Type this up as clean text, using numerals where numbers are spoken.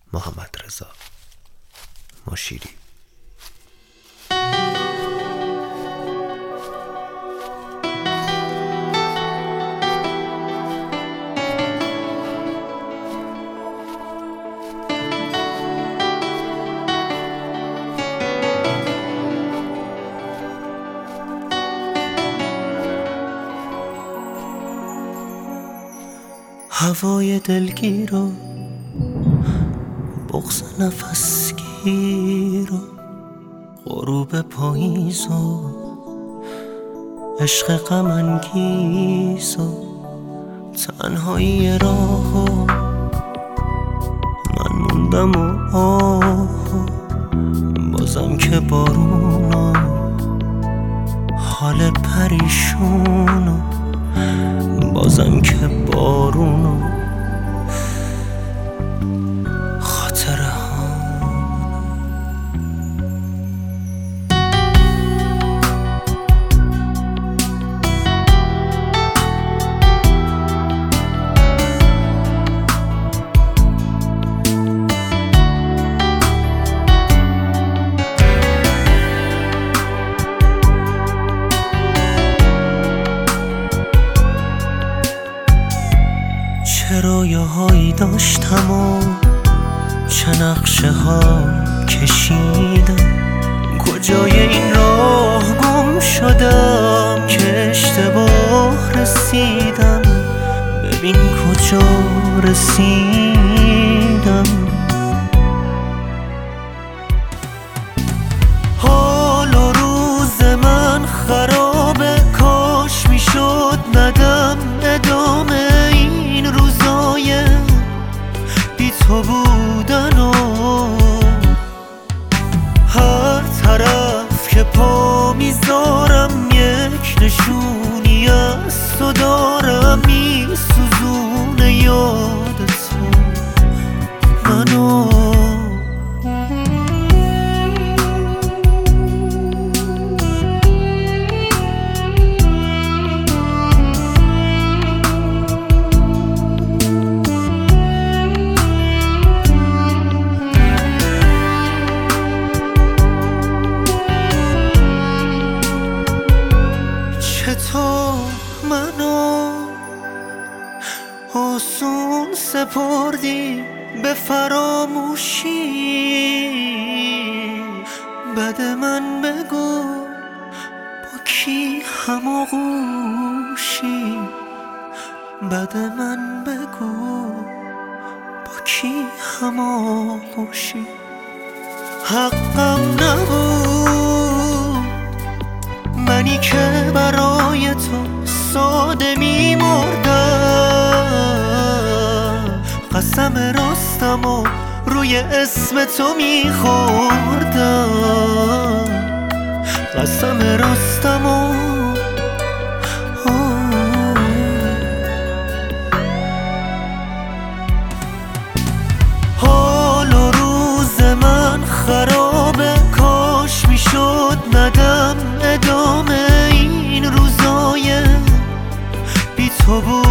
محمدرضا مشیری. هوای دلگیر و بغض نفسگیر و غروب پاییز و عشق غم انگیز و تنهایی راه و من موندم و آه و بازم که بارون و حال پریشون و بازم که بارون و خاطره ها. چه رویاهایی داشتم و چه نقشه ها کشیدم، کجای این راه گم شدم که اشتباه رسیدم، ببین کجا رسیدم. حال و روز من خرابه، کاش میشد ندم ادامه این روزای بی تو بودن و هر طرف که پا میذارم یک نشونی از تو دارم، میسوزونه یاد تو منو. تو منو آسون سپردی به فراموشی، بد من بگو با کی هماغوشی، بد من بگو با کی هماغوشی. حقم نبود منی که برای تو ساده میمردم، قسم راستم و روی اسم تو میخوردم، قسم راستم و حال و روز من خرابه، کاش میشد ندم ادامه این روزای بی تو بود.